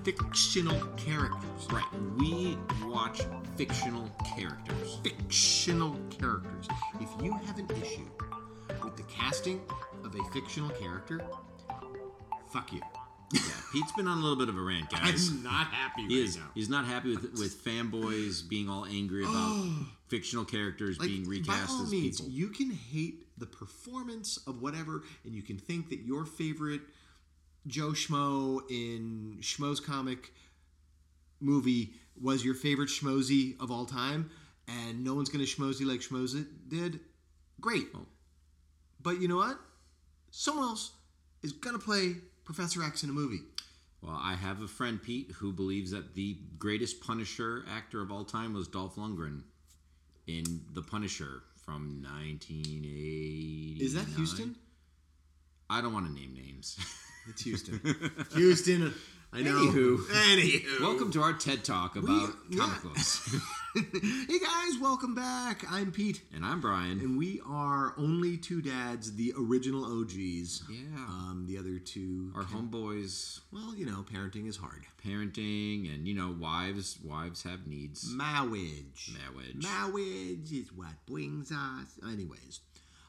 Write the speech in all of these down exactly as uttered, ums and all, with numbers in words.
fictional characters. Right. We watch fictional characters. Fictional characters. If you have an issue with the casting of a fictional character, fuck you. Yeah, Pete's been on a little bit of a rant, guys. I'm not happy he right is, now. He's not happy with with fanboys being all angry about fictional characters Like, being recast by all as means, people. you can hate the performance of whatever, and you can think that your favorite Joe Schmo in Schmo's comic movie was your favorite Schmozy of all time, and no one's going to Schmozy like Schmozy did. Great. Oh. But you know what? Someone else is going to play Professor X in a movie. Well, I have a friend, Pete, who believes that the greatest Punisher actor of all time was Dolph Lundgren in The Punisher from nineteen eighty. Is that Houston? I don't want to name names. It's Houston. Houston. I know. Anywho. Anywho. Welcome to our TED Talk about We- comic yeah. books. Hey guys, welcome back. I'm Pete. And I'm Brian. And we are Only Two Dads, the original O Gs. Yeah. Um, the other two... Our can- homeboys, Well, you know, parenting is hard. parenting, and, you know, wives wives have needs. Marriage. Marriage. Marriage is what brings us... Anyways.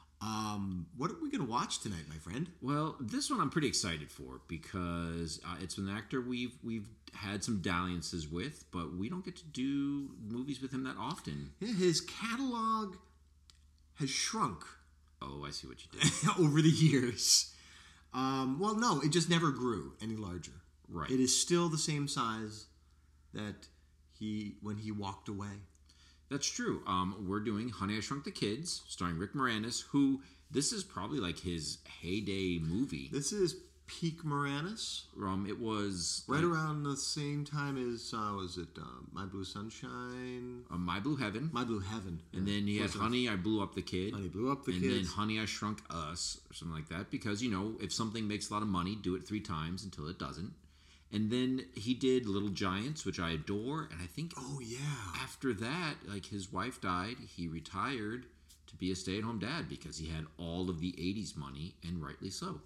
Um, what are we going to watch tonight, my friend? Well, this one I'm pretty excited for because uh, it's an actor we've we've had some dalliances with, but we don't get to do movies with him that often. Yeah, his catalog has shrunk Oh, I see what you did. over the years. Um, well, no, it just never grew any larger. Right. It is still the same size that he when he walked away. That's true. Um, we're doing Honey, I Shrunk the Kids, starring Rick Moranis, who this is probably like his heyday movie. This is peak Moranis, Um, it was right like, around the same time as uh, was it uh, My Blue Sunshine, uh, My Blue Heaven, My Blue Heaven, and then he had Close enough. Honey, I Blew Up the Kid, Honey Blew Up the and Kids. then Honey, I Shrunk Us, or something like that. Because you know, if something makes a lot of money, do it three times until it doesn't. And then he did Little Giants, which I adore, and I think Oh yeah, after that, like his wife died, he retired to be a stay-at-home dad because he had all of the eighties money, and rightly so.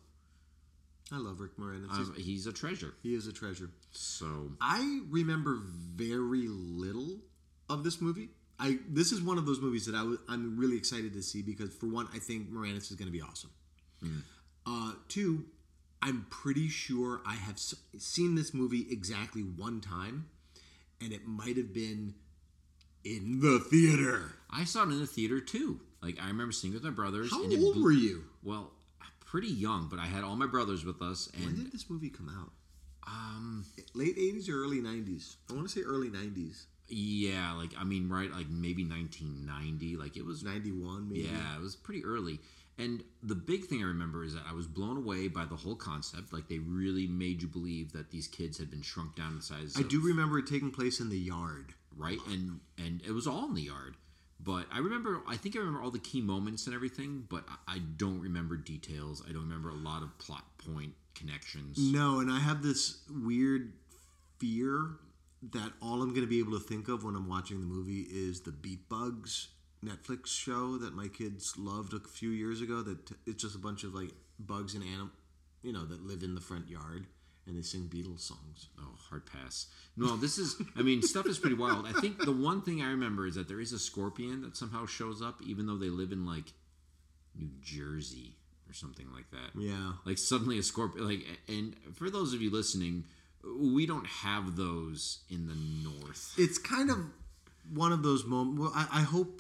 I love Rick Moranis. Um, he's a treasure. He is a treasure. So I remember very little of this movie. I this is one of those movies that I w- I'm really excited to see because for one, I think Moranis is going to be awesome. Mm. Uh, two, I'm pretty sure I have s- seen this movie exactly one time, and it might have been in the theater. I saw it in the theater too. Like I remember seeing it with my brothers. How and it old blew- were you? Well, pretty young, but I had all my brothers with us, When and did this movie come out? um, Late eighties or early nineties? I want to say early nineties. yeah, like I mean, right, like maybe nineteen ninety. Like it was ninety-one maybe. Yeah, it was pretty early. And the big thing I remember is that I was blown away by the whole concept. Like, they really made you believe that these kids had been shrunk down in size. I of- do remember it taking place in the yard. Right? And and it was all in the yard. But I remember, I think I remember all the key moments and everything, but I I don't remember details. I don't remember a lot of plot point connections. No, and I have this weird fear that all I'm going to be able to think of when I'm watching the movie is the Beat Bugs Netflix show that my kids loved a few years ago. That t- it's just a bunch of like bugs and anim, you know, that live in the front yard and they sing Beatles songs. Oh, hard pass. No, this is, I mean, stuff is pretty wild. I think the one thing I remember is that there is a scorpion that somehow shows up, even though they live in, like, New Jersey or something like that. Yeah. Like, suddenly a scorpion, like, and for those of you listening, we don't have those in the north. It's kind of one of those moments. Well, I, I hope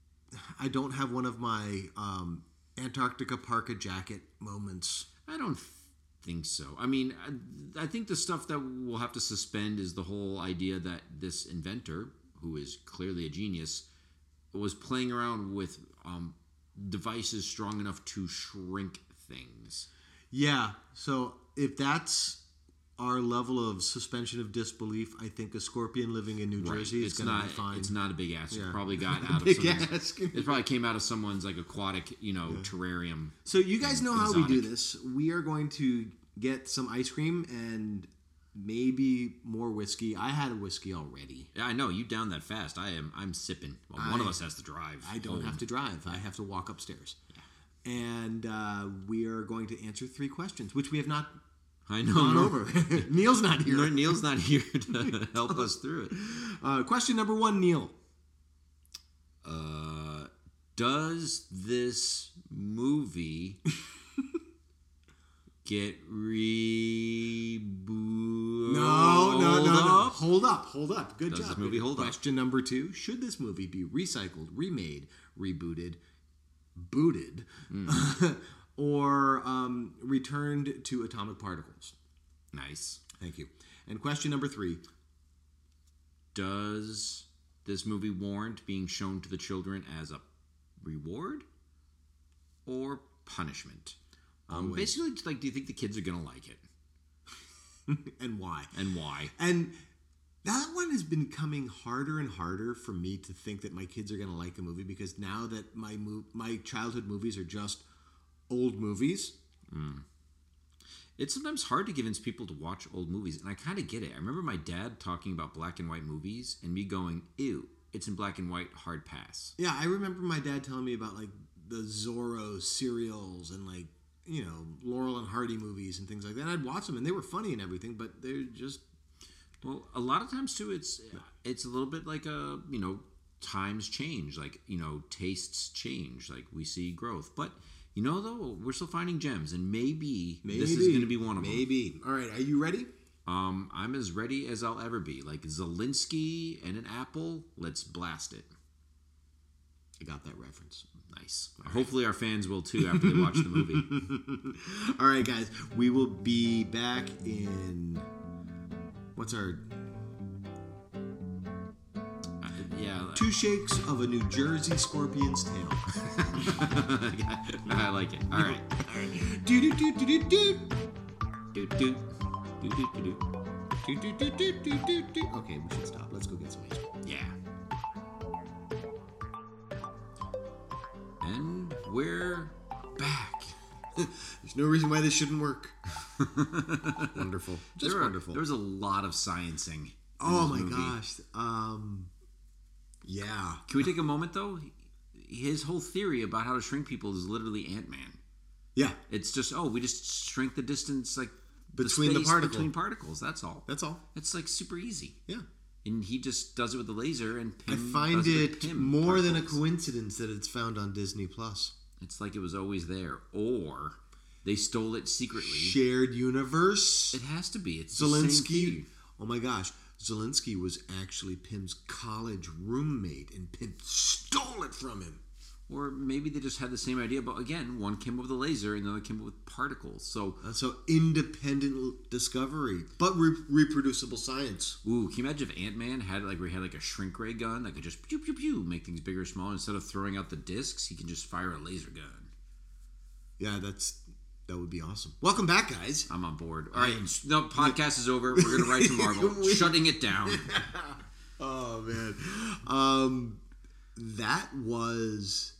I don't have one of my um, Antarctica parka jacket moments. I don't think so. I mean, I, I think the stuff that we'll have to suspend is the whole idea that this inventor, who is clearly a genius, was playing around with um, devices strong enough to shrink things. Yeah. So if that's our level of suspension of disbelief, I think a scorpion living in New Right. Jersey is It's going to not. be fine. It's not a big ass. It Yeah. probably got out of Big someone's. ass. It probably came out of someone's like aquatic, you know, terrarium. So you guys know how we do Exotic. this. We are going to get some ice cream and maybe more whiskey. I had a whiskey already. Yeah, I know you down that fast. I am. I'm sipping. Well, one of I- us has to drive. I don't home. have to drive. I have to walk upstairs. And uh, we are going to answer three questions, which we have not I know. on Nor- over. Neil's not here. Nor- Neil's not here to help us through it. Uh, question number one, Neil. Uh, does this movie get rebooted? No, no, no, no. Up? Hold up, hold up. Good Does job. this movie hold up? Question number two: should this movie be recycled, remade, rebooted, booted, Mm. or um, returned to atomic particles? Nice. Thank you. And question number three: Does this movie warrant being shown to the children as a reward or punishment? Um, Always. basically, just like, do you think the kids are gonna like it, and why? and why? And that one has been becoming harder and harder for me to think that my kids are going to like a movie, because now that my mo- my childhood movies are just old movies. It's sometimes hard to convince people to watch old movies, and I kind of get it. I remember my dad talking about black and white movies, and me going, "Ew, it's in black and white, hard pass." Yeah, I remember my dad telling me about like the Zorro serials and like, you know, Laurel and Hardy movies and things like that. And I'd watch them and they were funny and everything, but they're just Well, a lot of times too, it's it's a little bit like a you know times change, like you know tastes change, like we see growth, but. You know, though, we're still finding gems, and maybe, maybe this is going to be one of them. Maybe. All right, are you ready? Um, I'm as ready as I'll ever be. Like Zelensky and an apple, let's blast it. I got that reference. Nice. Hopefully our fans will too after they watch the movie. All right, guys, we will be back in what's our Uh, yeah. two shakes of a New Jersey scorpion's tail. I like it. All right. Do do do do do do. Do, do, do, do, do, do. Do, do, do, do, do, do, do. Okay, we should stop. Let's go get some ice cream. Yeah. And we're back. There's no reason why this shouldn't work. Wonderful. Just there were- wonderful. There was a lot of sciencing. in Oh this my movie. gosh. Um yeah. Can we take a moment though? His whole theory about how to shrink people is literally Ant-Man. Yeah. It's just oh, we just shrink the distance like Between the space particle. between particles. That's all. That's all. It's like super easy. Yeah. And he just does it with the laser and I Pym find does with it Pym more than a particles. coincidence that it's found on Disney Plus. It's like it was always there, or they stole it secretly. Shared universe. It has to be. It's the same Zelensky. thing. Oh my gosh. Zelensky was actually Pym's college roommate, and Pym stole it from him. Or maybe they just had the same idea, but again, one came up with a laser and the other came up with particles. So, Uh, So independent discovery, but re- reproducible science. ooh, can you imagine if Ant-Man had like where he had like a shrink ray gun that could just pew pew pew make things bigger or smaller? Instead of throwing out the discs, he can just fire a laser gun. Yeah, that's that would be awesome. Welcome back, guys. I'm on board. All right, no podcast is over. We're gonna write to Marvel, We- shutting it down. Oh man, um, that was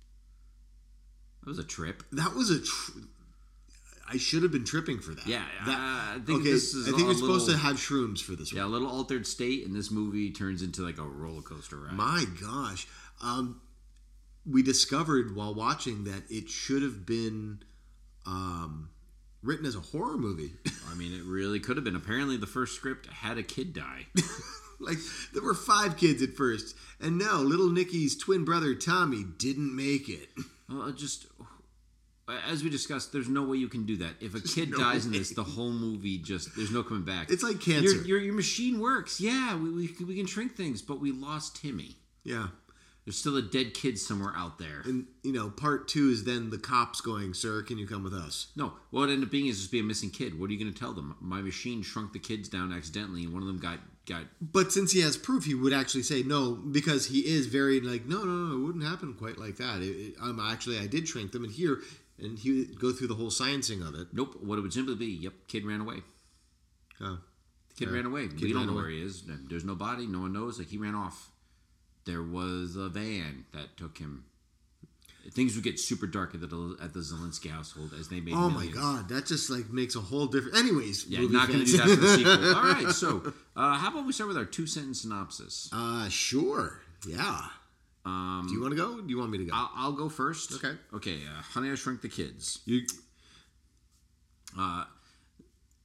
That was a trip. that was a. Tr- I should have been tripping for that. Yeah, That- uh, I think okay, this is I think a we're supposed to little- have shrooms for this one. Yeah, a little altered state, and this movie turns into like a roller coaster ride. My gosh. Um, we discovered while watching that it should have been um, written as a horror movie. I mean, it really could have been. Apparently, the first script had a kid die. Like, there were five kids at first. And no, little Nicky's twin brother, Tommy, didn't make it. Well, it just as we discussed, there's no way you can do that. If a kid no dies in way. this, the whole movie just there's no coming back. It's like cancer. Your, your, your machine works. Yeah, we, we we can shrink things, but we lost Timmy. Yeah. There's still a dead kid somewhere out there. And, you know, part two is then the cops going, sir, can you come with us? No, what ended up being is just be a missing kid. What are you going to tell them? My machine shrunk the kids down accidentally, and one of them got got. But since he has proof, he would actually say no, because he is very like, no, no, no, it wouldn't happen quite like that. It, it, um, actually, I did shrink them, and here, and he would go through the whole sciencing of it. Nope. What it would simply be, yep, kid ran away. Oh. Kid Yeah. ran away. Kid we don't ran know away. where he is. There's no body. No one knows. Like he ran off. There was a van that took him. Things would get super dark at the at the Zelensky household as they made. Oh millions. my God, that just like makes a whole different. Anyways, Yeah, movie not going to fans. do that for the sequel. All right, so uh, how about we start with our two sentence synopsis? Uh, sure. Yeah. Um, Do you want to go? Or do you want me to go? I'll, I'll go first. Okay. Okay. Uh, Honey, I Shrunk the Kids. You. Uh,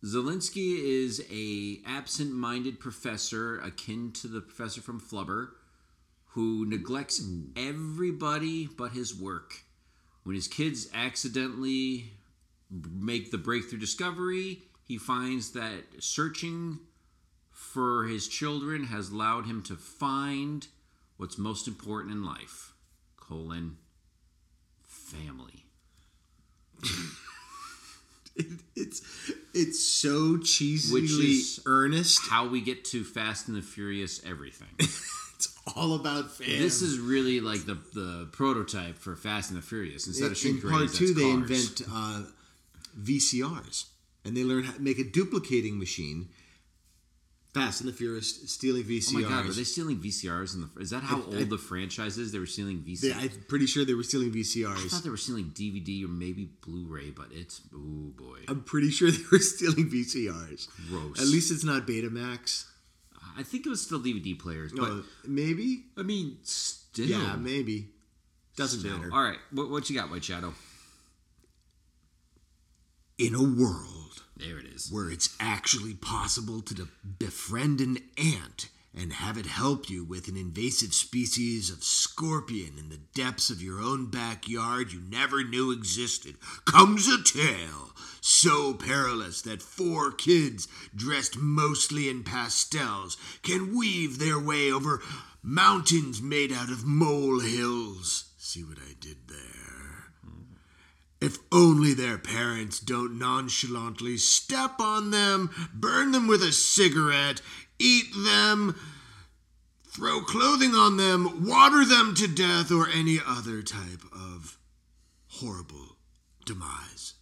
Zelensky is a absent-minded professor akin to the professor from Flubber who neglects everybody but his work. When his kids accidentally make the breakthrough discovery, he finds that searching for his children has allowed him to find what's most important in life, colon, family. It, it's it's so cheesily Which is earnest. How we get to Fast and the Furious everything. It's all about fam. This is really like the the prototype for Fast and the Furious. Instead of in shrink part rays, two. that's They cars. invent uh, V C Rs, and they learn how to make a duplicating machine. Fast and the Furious stealing V C Rs. Oh my god, are they stealing V C Rs? In the, is that how I- old I- the franchise is? They were stealing V C They, Rs? I'm pretty sure they were stealing V C I Rs. thought they were stealing D V D or maybe Blu-ray, but it's, oh boy. I'm pretty sure they were stealing V C Rs. Gross. At least it's not Betamax. I think it was still D V D players, but Oh, maybe. I mean, still. Yeah, maybe. Doesn't Still. matter. All right, what, what you got, White Shadow? In a world There it is. where it's actually possible to de- befriend an ant and have it help you with an invasive species of scorpion in the depths of your own backyard you never knew existed, comes a tale so perilous that four kids dressed mostly in pastels can weave their way over mountains made out of molehills. See what I did there? If only their parents don't nonchalantly step on them, burn them with a cigarette, eat them, throw clothing on them, water them to death, or any other type of horrible demise.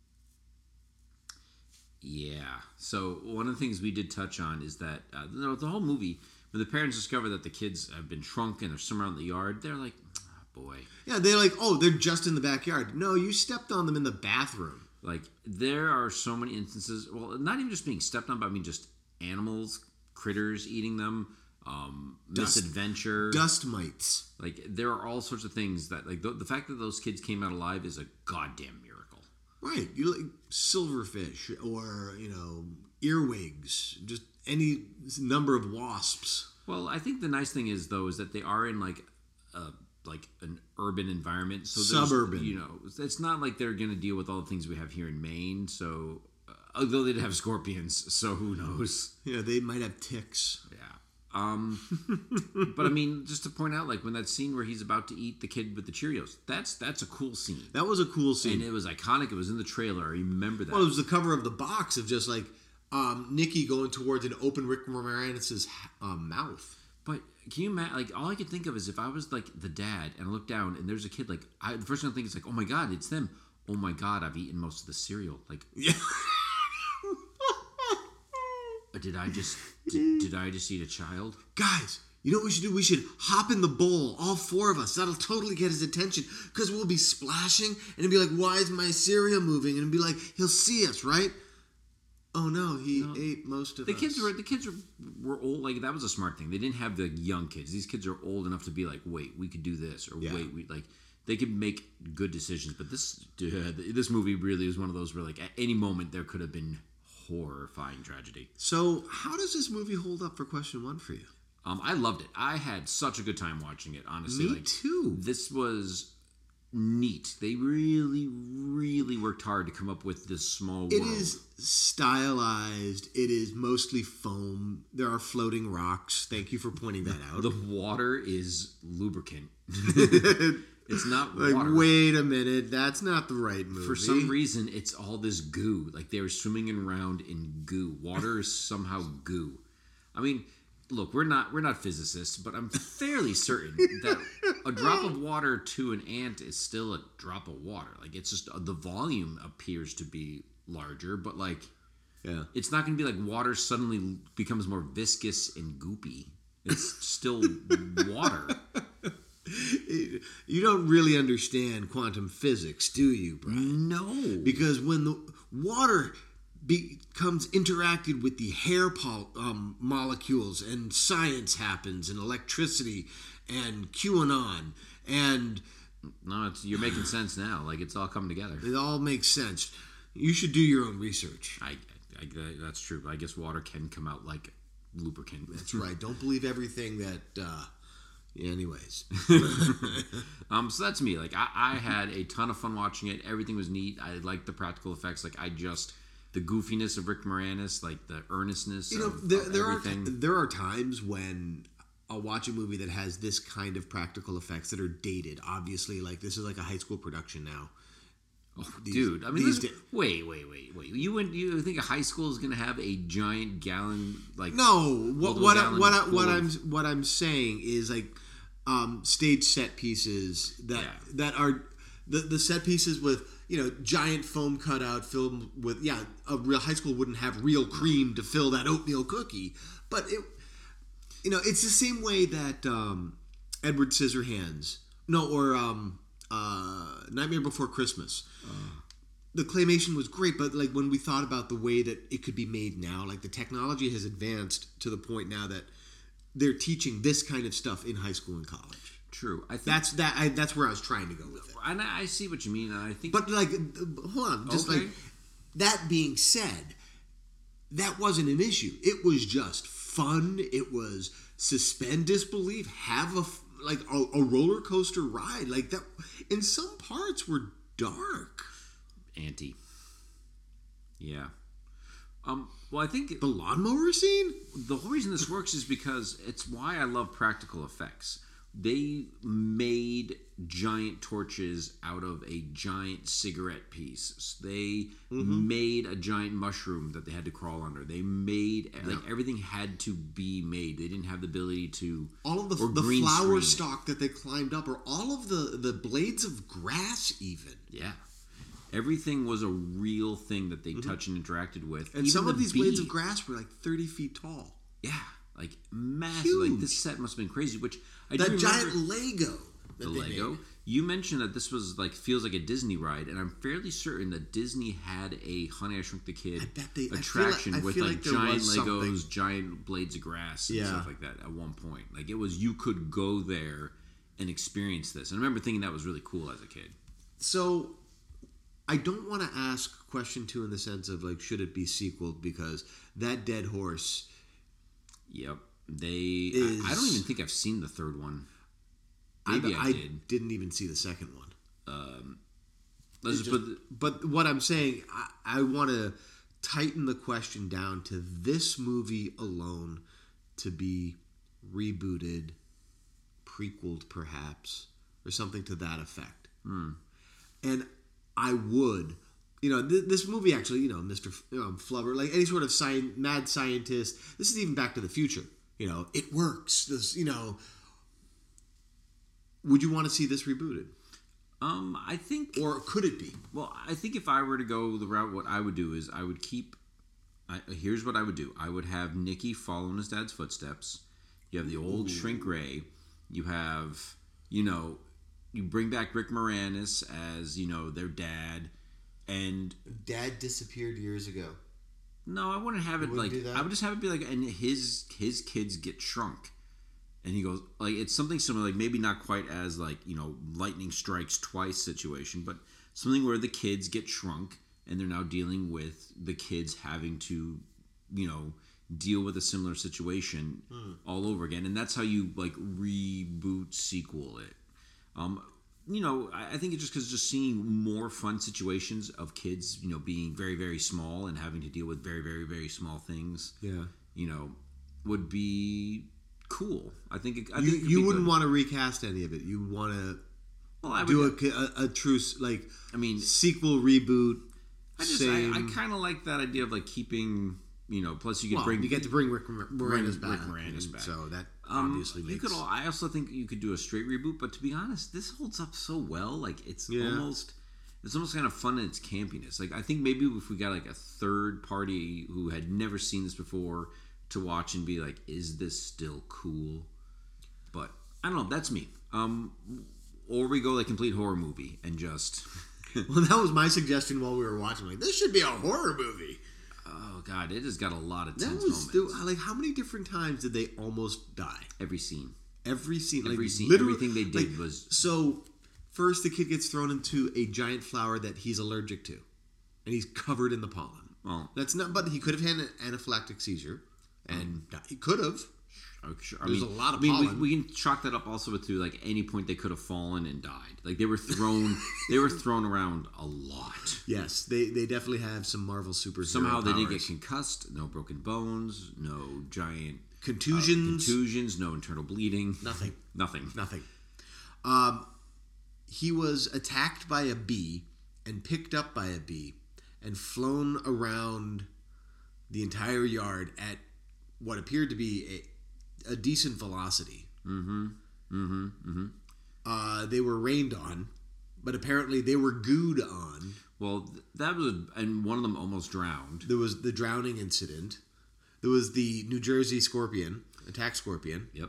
Yeah. So one of the things we did touch on is that uh, the, the whole movie, when the parents discover that the kids have been shrunk and are somewhere in the yard, they're like, oh, boy. Yeah, they're like, oh, they're just in the backyard. No, you stepped on them in the bathroom. Like, there are so many instances, well, not even just being stepped on, but I mean just animals, critters eating them, um, Dust. misadventure. Dust mites. Like, there are all sorts of things that, like, the, the fact that those kids came out alive is a goddamn miracle. Right. You like silverfish or, you know, earwigs, just any number of wasps. Well, I think the nice thing is, though, is that they are in, like, a, like an urban environment. So there's, Suburban. You know, it's not like they're going to deal with all the things we have here in Maine. So, uh, although they'd have scorpions, so who knows? Yeah, they might have ticks. Yeah. Um, but I mean, just to point out, like when that scene where he's about to eat the kid with the Cheerios, that's that's a cool scene. That was a cool scene. And it was iconic. It was in the trailer. I remember that. Well, it was the cover of the box of just like um, Nikki going towards an open Rick Moranis' um, mouth. But can you imagine? Like, all I could think of is if I was like the dad and I look down and there's a kid. Like, I, the first thing I think is like, oh my god, it's them. Oh my god, I've eaten most of the cereal. Like, Yeah. did I just did, did I just eat a child? Guys, you know what we should do? We should hop in the bowl, all four of us. That'll totally get his attention because we'll be splashing and he'll be like, why is my cereal moving? And be like, he'll see us, right? Oh no, he No. ate most of The us. kids were the kids were, were old. Like, that was a smart thing. They didn't have the young kids. These kids are old enough to be like, wait, we could do this, or Yeah. wait, we like they could make good decisions. But this uh, this movie really was one of those where like at any moment there could have been horrifying tragedy. So, how does this movie hold up for question one for you? Um, I loved it. I had such a good time watching it. Honestly, Me like, too. This was neat. They really, really worked hard to come up with this small It world. is stylized. It is mostly foam. There are floating rocks. Thank you for pointing that out. The water is lubricant. It's not like, water. wait a minute, that's not the right movie. For some reason, it's all this goo. Like they were swimming around in goo. Water is somehow goo. I mean, look, we're not we're not physicists, but I'm fairly certain that a drop of water to an ant is still a drop of water. Like it's just the volume appears to be larger, but like Yeah. it's not going to be like water suddenly becomes more viscous and goopy. It's still water. You don't really understand quantum physics, do you, Brian? No. Because when the water becomes interacted with the hair pol- um, molecules and science happens and electricity and QAnon and No, it's, you're making sense now. Like it's all coming together. it all makes sense. You should do your own research. I, I, that's true. I guess water can come out like lubricant. That's right. Don't believe everything that. Uh, anyways, um, so that's me. Like I, I had a ton of fun watching it. Everything was neat. I liked the practical effects. Like I just the goofiness of Rick Moranis, like the earnestness. You know, of, there, of there everything. are there are times when I'll watch a movie that has this kind of practical effects that are dated. Obviously, like this is like a high school production now. Oh, These- dude, I mean, these this- da- wait, wait, wait, wait. You went, you think a high school is going to have a giant gallon like? No, what multiple what I, gallon what I, full what of- I'm what I'm saying is like um, stage set pieces that Yeah. that are the the set pieces with you know giant foam cutout filled with yeah a real high school wouldn't have real cream to fill that oatmeal cookie, but it you know it's the same way that um, Edward Scissorhands no or um, uh, Nightmare Before Christmas. The claymation was great, but like when we thought about the way that it could be made now, like the technology has advanced to the point now that they're teaching this kind of stuff in high school and college. True, I think That's that. I, that's where I was trying to go with it. and I I see what you mean, and I think. But like, uh, hold on, just Okay. like that being said, that wasn't an issue. It was just fun. It was suspend disbelief, have a f- like a, a roller coaster ride, like that. In some parts were dark. anti. Yeah. Um. Well, I think The lawnmower scene. the whole reason this works is because it's why I love practical effects. They made giant torches out of a giant cigarette piece. They Mm-hmm. made a giant mushroom that they had to crawl under. They made like everything had to be made. They didn't have the ability to All of the, or the green flower screen it. stalk that they climbed up, or all of the, the blades of grass, even. Yeah. Everything was a real thing that they touched and interacted with. And Even some the of these blades of bee. grass were like thirty feet tall. Yeah, like massive. Like Huge. this set must have been crazy. Which I do That remember giant Lego. That the they Lego. made. You mentioned that this was like feels like a Disney ride, and I'm fairly certain that Disney had a Honey I Shrunk the Kid I bet they- I feel like- attraction I with feel like, like there giant was Legos, something. giant blades of grass, and Yeah. stuff like that. At one point, like it was, you could go there and experience this. And I remember thinking that was really cool as a kid. So, I don't want to ask question two in the sense of like, should it be sequeled? Because that dead horse. Yep, they. Is- I, I don't even think I've seen the third one. I, Maybe I, I did. didn't even see the second one. Let's It just just- put the- but what I'm saying, I, I want to tighten the question down to this movie alone to be rebooted, prequeled perhaps, or something to that effect. And I would, you know, th- this movie actually, you know, Mister F- um, Flubber, like any sort of sci- mad scientist, this is even Back to the Future. You know, it works. This, you know, would you want to see this rebooted? um, I think. Or could it be? Well, I think if I were to go the route, what I would do is I would keep. I, here's what I would do. I would have Nicky follow in his dad's footsteps. You have the old Shrink Ray. You have, you know, you bring back Rick Moranis as, you know, their dad. And Dad disappeared years ago. no, I wouldn't have it wouldn't like, do that? I would just have it be like, and his his kids get shrunk. And he goes, like, it's something similar, like maybe not quite as like, you know, lightning strikes twice situation, but something where the kids get shrunk and they're now dealing with the kids having to, you know, deal with a similar situation all over again. And that's how you like reboot sequel it. Um, you know, I, I think it's just because just seeing more fun situations of kids, you know, being very, very small and having to deal with very, very, very small things, Yeah. you know, would be cool. I think it, I You, think it could you be wouldn't good. want to recast any of it. You want to Well, I would. do a, a, a true s- like I mean, sequel reboot. I just same. I, I kind of like that idea of like keeping, you know. Plus, you could well, bring you get to bring Rick Mor- Moranis Rick back. Moranis and back. So that Um, obviously you makes. could. All, I also think you could do a straight reboot, but to be honest, this holds up so well. Like it's Yeah. almost, it's almost kind of fun in its campiness. Like I think maybe if we got like a third party who had never seen this before to watch and be like, "Is this still cool?" But I don't know. That's me. Um, or we go like complete horror movie and just. Well, that was my suggestion while we were watching. Like, this should be a horror movie. Oh God, it has got a lot of That tense was moments. still, like, how many different times did they almost die? Every scene. Every scene, Every like, scene, literally- everything they did like, was- so. First, the kid gets thrown into a giant flower that he's allergic to, and he's covered in the pollen. Well, That's not. But he could have had an anaphylactic seizure, and he could have. I'm sure, I There's mean, a lot of I mean, we, pollen. we can chalk that up also to like any point they could have fallen and died. Like they were thrown, they were thrown around a lot. Yes, they they definitely have some Marvel superhero Somehow they didn't powers. get concussed. No broken bones. No giant contusions. contusions. No internal bleeding. Nothing. Nothing. Nothing. Um, he was attacked by a bee and picked up by a bee and flown around the entire yard at what appeared to be a, a decent velocity. Mm-hmm. Mm-hmm. Mm-hmm. Uh, they were rained on, but apparently they were gooed on. Well, th- that was, a, and one of them almost drowned. There was the drowning incident. There was the New Jersey scorpion, attack scorpion. Yep.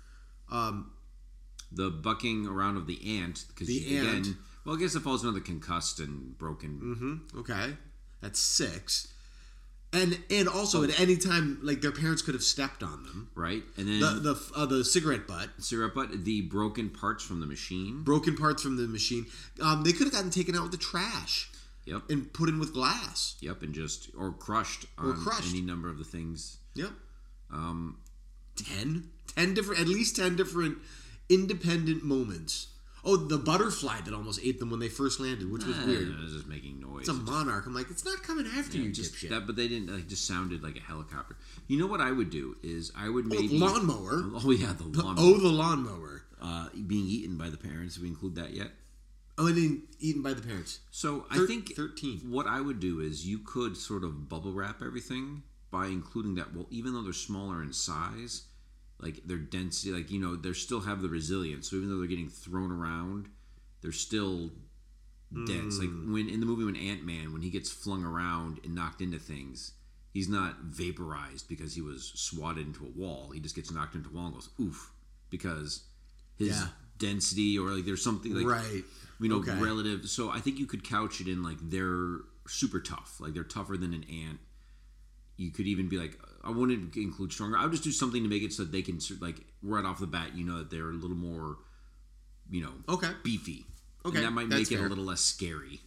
Um, The bucking around of the ant, because The again, ant. well, I guess it falls under the concussed and broken. Mm-hmm. Okay, that's six. And and also at any time, like their parents could have stepped on them. Right, and then The the uh, the cigarette butt, cigarette butt, the broken parts from the machine. broken parts from the machine. Um, they could have gotten taken out with the trash Yep. and put in with glass. Yep, and just or crushed Or on crushed. any number of the things. Yep. Um, Ten, ten different, at least ten different independent moments. Oh, the butterfly that almost ate them when they first landed, which was eh, weird. It was just making noise. It's a monarch. I'm like, it's not coming after Yeah, you, just dipshit. that, but they didn't. Like, just sounded like a helicopter. You know what I would do is I would Oh, maybe lawnmower. Oh yeah, the lawnmower. Oh, the lawnmower. uh, being eaten by the parents. Did we include that yet? Oh, and then eaten by the parents. So Thir- I think thirteen. What I would do is you could sort of bubble wrap everything by including that. Well, even though they're smaller in size, like their density, like you know, they still have the resilience. So even though they're getting thrown around, they're still dense. Like when in the movie when Ant-Man, when he gets flung around and knocked into things, he's not vaporized because he was swatted into a wall. He just gets knocked into a wall and goes oof because his Yeah. density or like there's something like Right. you know, Okay. relative. So I think you could couch it in like they're super tough, like they're tougher than an ant. You could even be like, I wouldn't include stronger. I would just do something to make it so that they can like right off the bat, you know, that they're a little more, you know, Okay. beefy. Okay, and that might that's make it fair. a little less scary.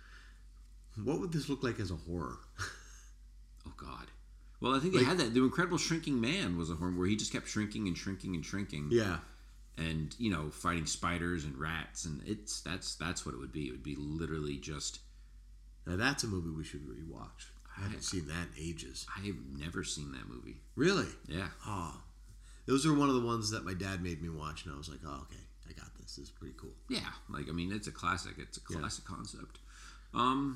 What would this look like as a horror? Oh God. Well, I think they Like- had that. The Incredible Shrinking Man was a horror where he just kept shrinking and shrinking and shrinking. Yeah. And you know, fighting spiders and rats, and it's that's that's what it would be. It would be literally just. Now that's a movie we should rewatch. I haven't I- seen that in ages. I've never seen that movie. Really? Yeah. Oh. Those are one of the ones that my dad made me watch, and I was like, oh, okay, I got this. This is pretty cool. Yeah, like I mean, it's a classic. It's a Yeah. classic concept. Um,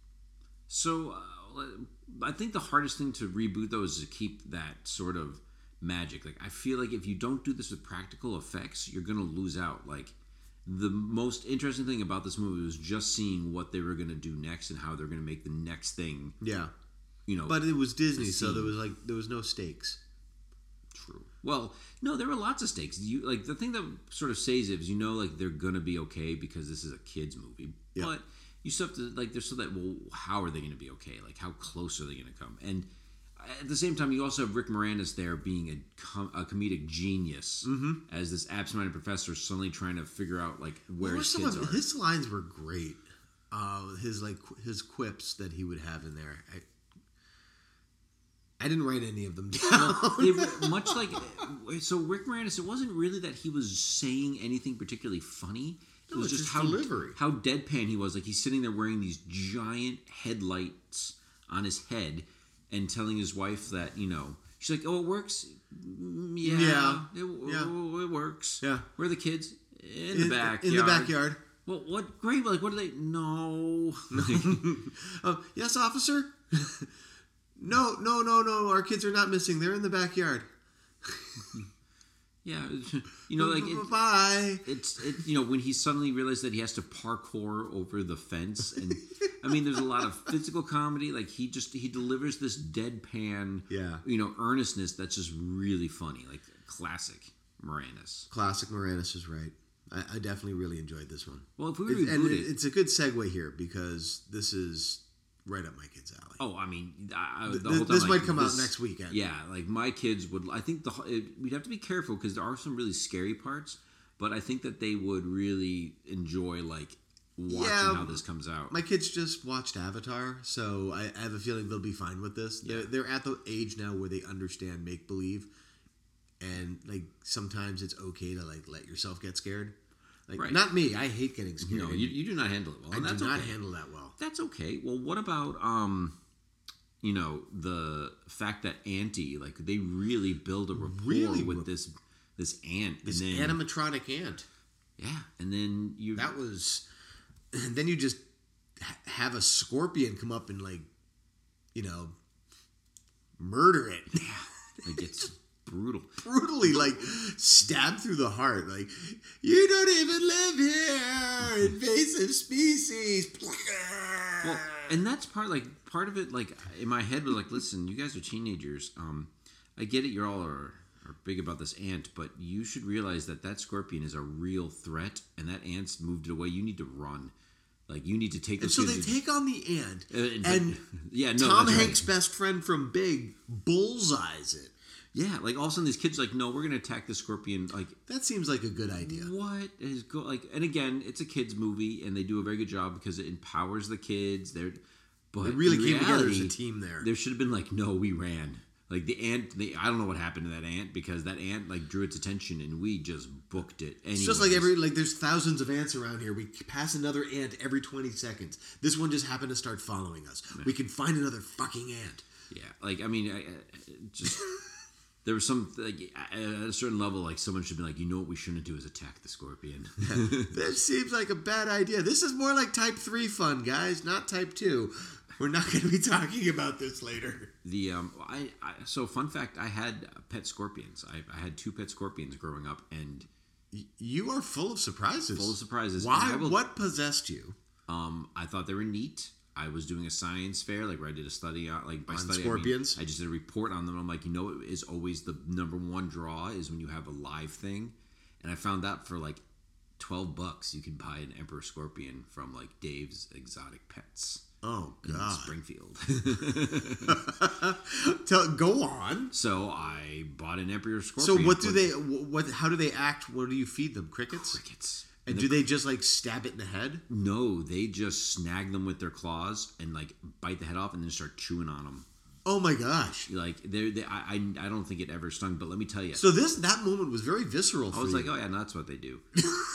so uh, I think the hardest thing to reboot though is to keep that sort of magic. Like I feel like if you don't do this with practical effects, you're gonna lose out. Like the most interesting thing about this movie was just seeing what they were gonna do next and how they're gonna make the next thing. Yeah. You know, But it was Disney, so scene. there was like there was no stakes. True. Well, no, there were lots of stakes. You like the thing that sort of saves it is you know like they're gonna be okay because this is a kids movie. Yeah. But you still have to like there's still that well how are they gonna be okay? Like how close are they gonna come? And at the same time, you also have Rick Moranis there being a, com- a comedic genius Mm-hmm. as this absent-minded professor suddenly trying to figure out like where What were his some kids of are. his lines were great. Uh, his like qu- his quips that he would have in there. I, I didn't write any of them down. They were much like so Rick Moranis. It wasn't really that he was saying anything particularly funny. It No, was it's just just how delivery. how deadpan he was. Like he's sitting there wearing these giant headlights on his head and telling his wife that you know she's like, "Oh, it works." "Mm, Yeah, Yeah. it, Yeah. oh, it works. Yeah. Where are the kids? In the in, backyard. in the backyard. Well, what? Great. Like, what are they? No. Uh, yes, officer. no, no, no, no. Our kids are not missing. They're in the backyard. Yeah. You know, like it, Bye. it's it, you know when he suddenly realized that he has to parkour over the fence, and I mean, there's a lot of physical comedy. Like he just he delivers this deadpan, Yeah. you know, earnestness that's just really funny, like classic Moranis. Classic Moranis is right. I, I definitely really enjoyed this one. Well, if we It's- and reboot it, it, it's a good segue here because this is right up my kid's alley. oh, I mean, I, I- the Th- whole time, this like, might come out this- next weekend. Yeah, like my kids would. I think the it, we'd have to be careful because there are some really scary parts, but I think that they would really enjoy like watching Yeah, how this comes out. My kids just watched Avatar, so I, I have a feeling they'll be fine with this. They're, Yeah. they're at the age now where they understand make believe, and like sometimes it's okay to like let yourself get scared. Like Right. not me, I hate getting scared. No, you, you do not handle it well. I and do that's not okay. handle that well. That's okay. Well, what about um, you know, the fact that Auntie, like, they really build a rapport Really with rap- this this ant, This and then animatronic ant. yeah, and then you That was, and then you just ha- have a scorpion come up and like, you know, murder it. like it's brutal. Brutally, like stab through the heart. Like you don't even live here, invasive species. Well, and that's part like part of it. Like in my head was like, listen, you guys are teenagers. Um, I get it. You're all are, are big about this ant, but you should realize that that scorpion is a real threat, and that ant's moved it away. You need to run. Like you need to take. And those so they kids- take on the ant, Uh, and- and yeah, no, Tom that's right. Hanks' best friend from Big bullseyes it. Yeah, like all of a sudden these kids are like, no, we're gonna attack the scorpion. Like That seems like a good idea. what is go like? And again, it's a kids movie, and they do a very good job because it empowers the kids. They're but They really in came together as a reality, team there. There should have been like, no, we ran. Like the ant, the, I don't know what happened to that ant because that ant like drew its attention, and we just booked it. It's just like every like there's thousands of ants around here. We pass another ant every twenty seconds. This one just happened to start following us. We can find another fucking ant. yeah, like I mean, I, I, just there was some like at a certain level, like someone should be like, you know what we shouldn't do is attack the scorpion. This seems like a bad idea. This is more like type three fun, guys, not type two. We're not going to be talking about this later. The um, I, I so fun fact, I had pet scorpions. I, I had two pet scorpions growing up, and Y- You are full of surprises. full of surprises. Why? And I will- What possessed you? Um, I thought they were neat. I was doing a science fair, like where I did a study on, like by On study scorpions? I, mean, I just did a report on them. I'm like, you know, what is always the number one draw is when you have a live thing, and I found out for like twelve bucks you could buy an emperor scorpion from like Dave's Exotic Pets Oh in God! Springfield. Tell, go on. So I bought an emperor So scorpion. what do for they? wh- What? How do they act? What do you feed them? Crickets? crickets? And do they just like stab it in the head? No, they just snag them with their claws and like bite the head off and then start chewing on them. Oh my gosh! Like they, they I, I, I don't think it ever stung, but let me tell you, So this that moment was very visceral for I was you. like, oh yeah, no, that's what they do.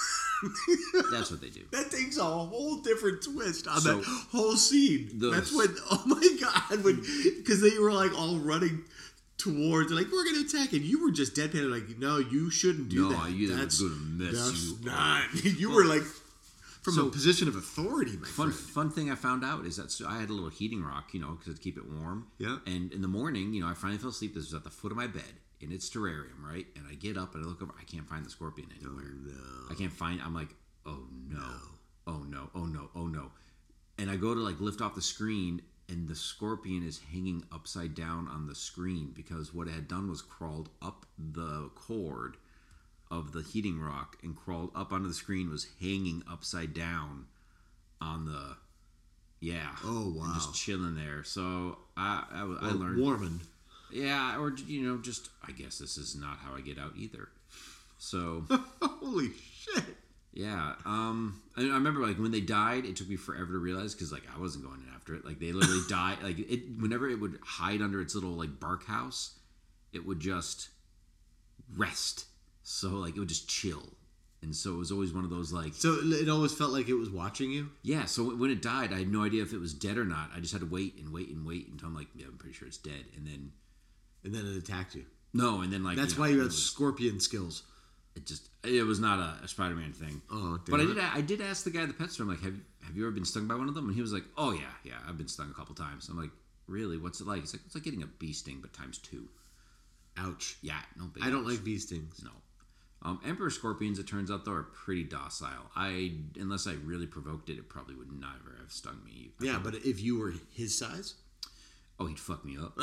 That's what they do. That takes a whole different twist on So, that whole scene. the- That's when, oh my god, when because they were like all running towards, like we're gonna attack, and you were just deadpan, like, no, you shouldn't do No, that. you- that's gonna mess that's you not. You were like from So, a position of authority, my Fun, friend. fun thing I found out is that so I had a little heating rock, you know, because to keep it warm. Yeah. And in the morning, you know, I finally fell asleep. This was at the foot of my bed in its terrarium, right? And I get up and I look over. I can't find the scorpion anywhere. no. I can't find. I'm like, oh no, oh no, oh no, oh no. And I go to like lift off the screen, and the scorpion is hanging upside down on the screen because what it had done was crawled up the cord of the heating rock and crawled up onto the screen, was hanging upside down on the yeah Oh, wow. and just chilling there. So I I, w- I Or learned Warman. yeah, or you know, just I guess this is not how I get out either. So Holy shit! yeah, um, I, I remember like when they died, it took me forever to realize because like I wasn't going after it. Like they literally died. Like it, whenever it would hide under its little like bark house, it would just rest. So like it would just chill, and so it was always one of those like So it always felt like it was watching you. yeah. So when it died, I had no idea if it was dead or not. I just had to wait and wait and wait until I'm like, yeah, I'm pretty sure it's dead. And then And then it attacked you. no, and then like That's you know, why you it had was- scorpion skills. it just it was not a, a Spider-Man thing. Oh, but I damn did it. I did ask the guy at the pet store. I'm like, have have you ever been stung by one of them? And he was like, oh yeah, yeah, I've been stung a couple times. I'm like, really? What's it like? He's like, it's like getting a bee sting but times two. Ouch. Yeah, no big. I don't ouch. like bee stings. No. Um, Emperor scorpions, it turns out, though, are pretty docile. I, unless I really provoked it, it probably would never have stung me. I Yeah, think- but if you were his size, oh, he'd fuck me up.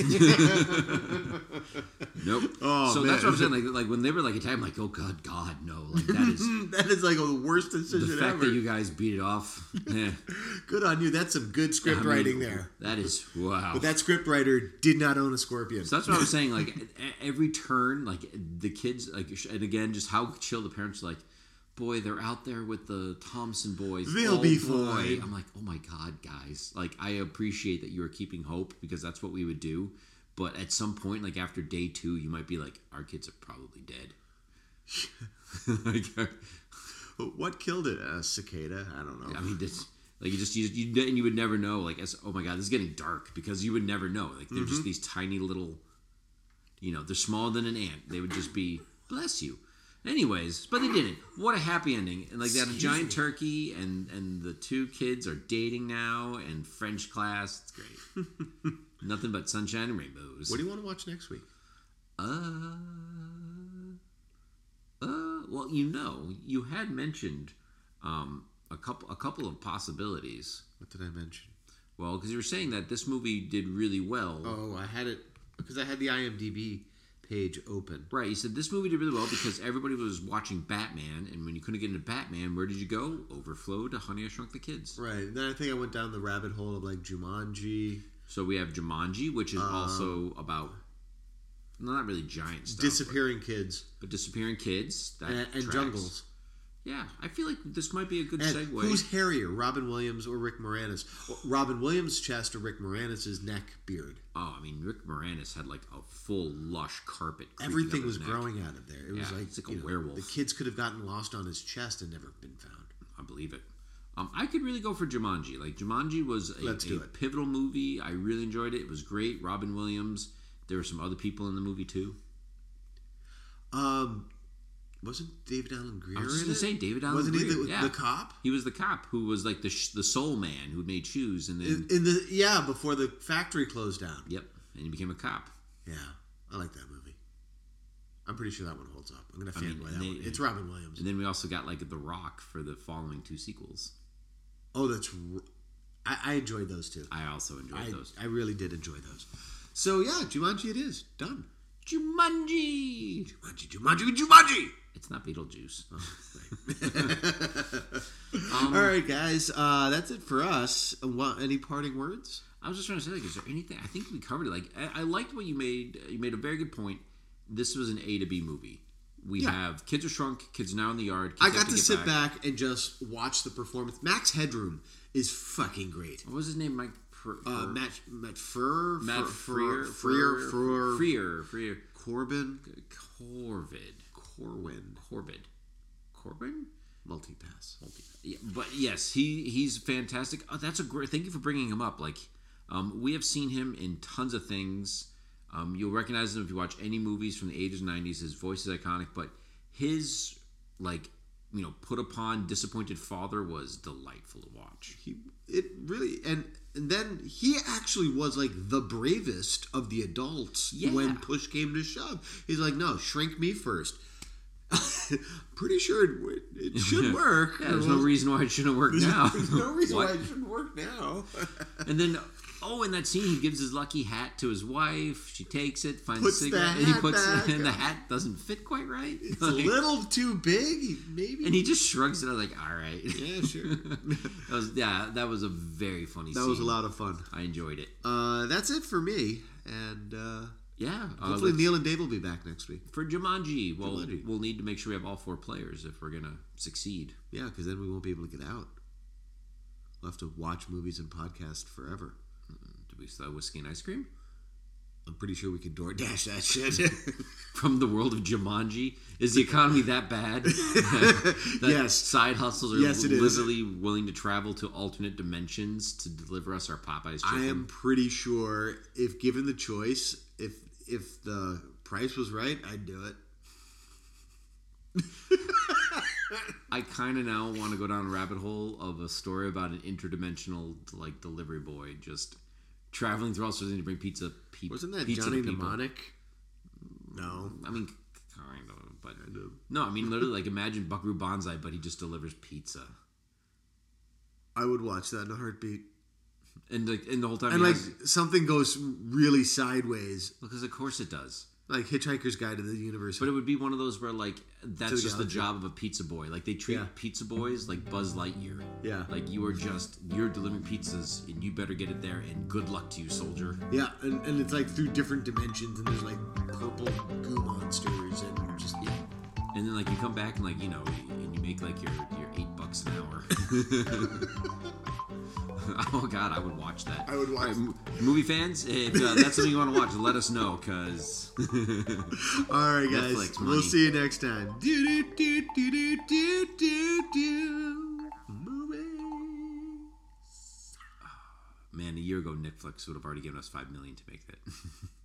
Nope. Oh, so man. that's what I'm saying. Like, like when they were like attacking, I'm like, oh god, God, no. Like that is that is like the worst the decision fact ever. that you guys beat it off. eh, Good on you. That's some good script I mean, writing there. That is wow. But that script writer did not own a scorpion. So that's what I was saying. Like e- every turn, like the kids, like and again, just how chill the parents are like. boy, they're out there with the Thompson boys. They'll oh, be boy. fine. I'm like, oh my God, guys. Like, I appreciate that you are keeping hope because that's what we would do. But at some point, like after day two, you might be like, our kids are probably dead. like, What killed it? A cicada? I don't know. I mean, this, like you just you, you and you would never know. Like, as, oh my God, this is getting dark because you would never know. Like, they're mm-hmm. just these tiny little, you know, they're smaller than an ant. They would just be, bless you. Anyways, but they didn't. What a happy ending! And like they had a giant me. turkey, and and the two kids are dating now, and French class. It's great. Nothing but sunshine and rainbows. What do you want to watch next week? Uh, uh. Well, you know, you had mentioned um a couple a couple of possibilities. What did I mention? Well, because you were saying that this movie did really well. Oh, I had it because I had the I M D B page open. Right, you said this movie did really well because everybody was watching Batman, and when you couldn't get into Batman, where did you go? Overflow to Honey, I Shrunk the Kids. Right, and then I think I went down the rabbit hole of like Jumanji. So we have Jumanji, which is um, also about, not really giant stuff. Disappearing but, kids. But disappearing kids. That and, and jungles. Yeah, I feel like this might be a good and segue. Who's hairier, Robin Williams or Rick Moranis? Robin Williams' chest or Rick Moranis' neck beard? Oh, I mean, Rick Moranis had like a full lush carpet. Everything was neck. growing out of there. It yeah, was like, it's like a you know, werewolf. The kids could have gotten lost on his chest and never been found. I believe it. Um, I could really go for Jumanji. Like, Jumanji was a, a pivotal movie. I really enjoyed it. It was great. Robin Williams. There were some other people in the movie, too. Um... Wasn't David Alan Grier? I was just gonna say David Alan Wasn't Grier. he the, yeah. the cop? He was the cop who was like the sh- the soul man who made shoes, and then in, in the yeah before the factory closed down. Yep, and he became a cop. Yeah, I like that movie. I'm pretty sure that one holds up. I'm gonna I mean, fanboy that they, one. It's Robin Williams. And then we also got like The Rock for the following two sequels. Oh, that's. R- I, I enjoyed those two. I also enjoyed I, those. I really did enjoy those. So yeah, Jumanji it is done. Jumanji, Jumanji, Jumanji, Jumanji. It's not Beetlejuice. Oh, um, All right, guys. Uh, that's it for us. What, any parting words? I was just trying to say, like, is there anything? I think we covered it. Like, I, I liked what you made. You made a very good point. This was an A to B movie. We yeah. have Kids Are Shrunk, Kids Are Now in the Yard. I got to, to sit back. back and just watch the performance. Max Headroom is fucking great. What was his name? Mike. Fur, uh, Matt Matt Fur, Matt Freer, Freer, Freer, Freer, Freer, Corbin, Corvid. Corwin. Corbin. Corbin? Multipass. Multipass. Yeah, but yes, he he's fantastic. Oh, that's a great. Thank you for bringing him up. Like, um, we have seen him in tons of things. Um, you'll recognize him if you watch any movies from the eighties and nineties. His voice is iconic, but his like you know put upon disappointed father was delightful to watch. He it really and. And then he actually was like the bravest of the adults yeah. when push came to shove. He's like, no, shrink me first. Pretty sure it, it should work. Yeah, there's no reason why it shouldn't work now. There's no reason why it shouldn't work now. And then, oh, in that scene, he gives his lucky hat to his wife. She takes it, finds puts a cigarette, and he puts back. it, and the hat doesn't fit quite right. It's like, a little too big, maybe. And he just shrugs it out like, all right. Yeah, sure. that was, yeah, that was a very funny that scene. That was a lot of fun. I enjoyed it. Uh, that's it for me. And uh, yeah, hopefully uh, Neil and Dave will be back next week. For Jumanji. Well, Jumanji. We'll need to make sure we have all four players if we're going to succeed. Yeah, because then we won't be able to get out. We'll have to watch movies and podcast forever. Do we still have whiskey and ice cream? I'm pretty sure we could DoorDash that shit. From the world of Jumanji? Is the economy that bad? that yes. Side hustles are yes, it literally is. willing to travel to alternate dimensions to deliver us our Popeyes chicken? I am pretty sure if given the choice, if if the price was right, I'd do it. I kind of now want to go down a rabbit hole of a story about an interdimensional like delivery boy just traveling through all sorts of things to bring pizza. Pe- Wasn't that pizza Johnny to people. Mnemonic? No, I mean kind of, but kind of. No, I mean literally like imagine Buckaroo Banzai, but he just delivers pizza. I would watch that in a heartbeat. And like, and the whole time, and like has, something goes really sideways, because of course it does. Like Hitchhiker's Guide to the Universe. But it would be one of those where, like, that's the just galaxy. the job of a pizza boy. Like, they treat Yeah. pizza boys like Buzz Lightyear. Yeah. Like, you are just, you're delivering pizzas, and you better get it there, and good luck to you, soldier. Yeah, and, and it's like through different dimensions, and there's like purple goo monsters, and just, yeah. And then, like, you come back, and, like, you know, and you make like your your eight bucks an hour. Oh God, I would watch that. I would watch. All right, m- movie fans, if uh, that's something you want to watch, let us know, cause. All right, guys. Netflix We'll money. see you next time. Do do do do do do do do. Movies. Man, a year ago, Netflix would have already given us five million to make that.